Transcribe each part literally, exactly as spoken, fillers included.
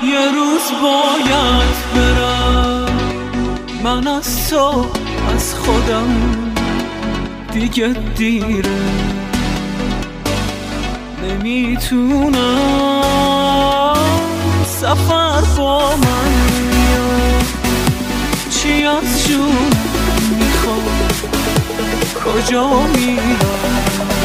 یه روز باید برم، من از تو از خودم دیگه دیره، نمیتونم سفر با من میاد، چی از جون میخواد کجا میرم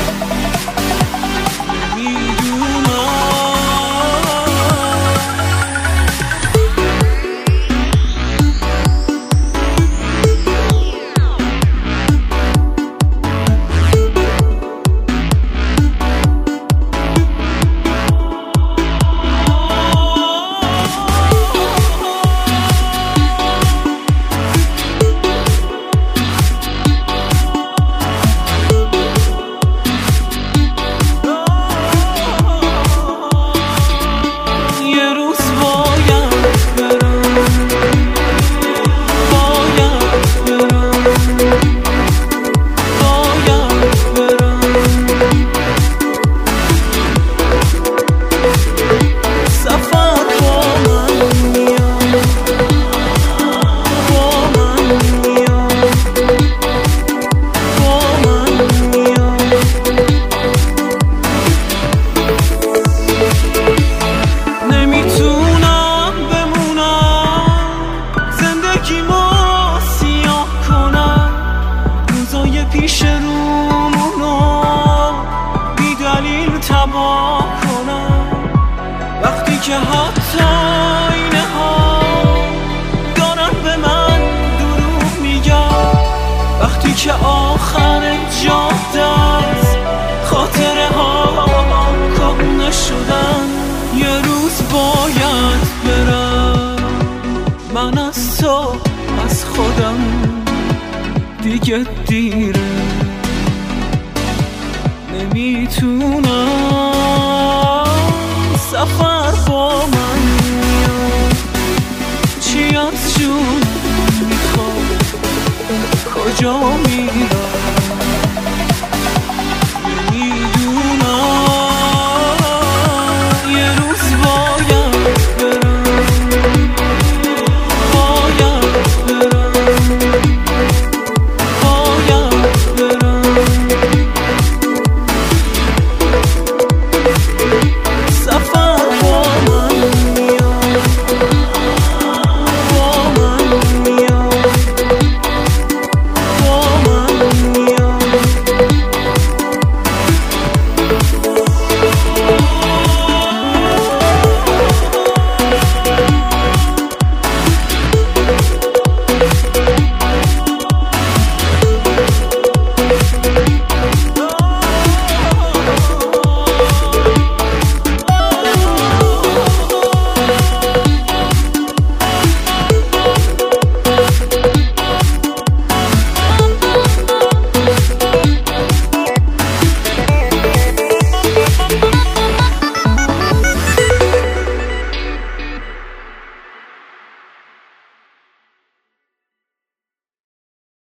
پیش رومونو بی دلیل تباه کنم، وقتی که حتی اینه ها دارن به من دروغ میگن، وقتی که آخر جاده است خاطره ها کهنه شدن. یه روز باید برم، من از تو از خودم دیگه دیره، نمیتونم سفر با من میاد، چی از جون میخواد کجا میاد.